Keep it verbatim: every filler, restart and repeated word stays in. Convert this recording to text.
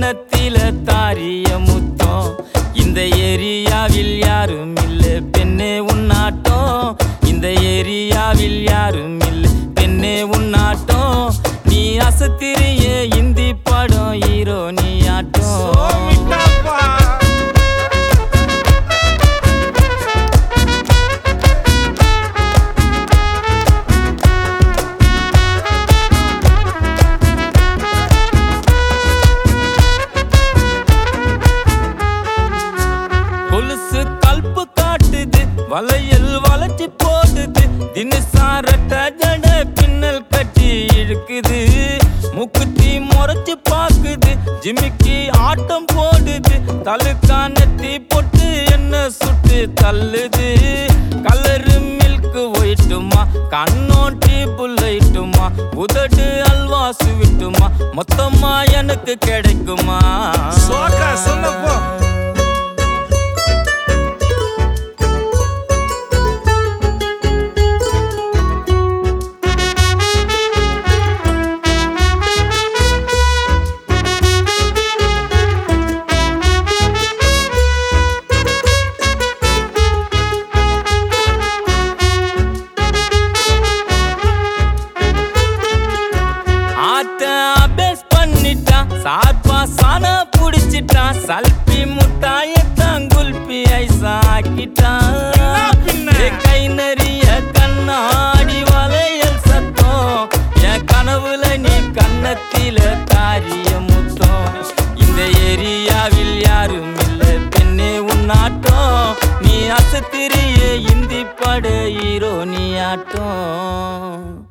கன்னத்தில தாரிய முத்தம் இந்த ஏரியாவில் யாரும் இல்லை பெண்ணே உன்னாட்டம் இந்த ஏரியாவில் யாரும் இல்லை பெண்ணே உன்னாட்டம் நீ அசத்திரிய இந்தி படம் ஹீரோ நீ ஆட்டம் கொலுசு கல்பு காட்டுது வளையல் வளர்ச்சி போடுது தினசாரட்ட ஜட பின்னல் கட்டி இழுக்குது முக்குத்தி முறைச்சு பாக்குது ஜிமிக்கி ஆட்டம் போடுது தலுக்கானத்தி பொட்டு என்ன சுட்டு தள்ளுது கலரு மில்க் ஒயிட்டுமா கண்ணோட்டி புல்லைட்டுமா உதடு அல்வா சுவிட்டுமா மொத்தமா எனக்கு கிடைக்குமா சொன்னப்போ சார்பா சானா புடிச்சிட்டான் சல்பி முட்டாயத்தான் குல்பி ஐசா ஆக்கிட்டான் கை நறிய கண்ணாடி வளையல் சத்தம் என் கனவுல நீ கன்னத்தில தாரிய முத்தம் இந்த ஏரியாவில் யாரும் இல்லை பெண்ணே உன்னாட்டம் நீ அசத்திரிய இந்தி பட ஹீரோ நீ ஆட்டம்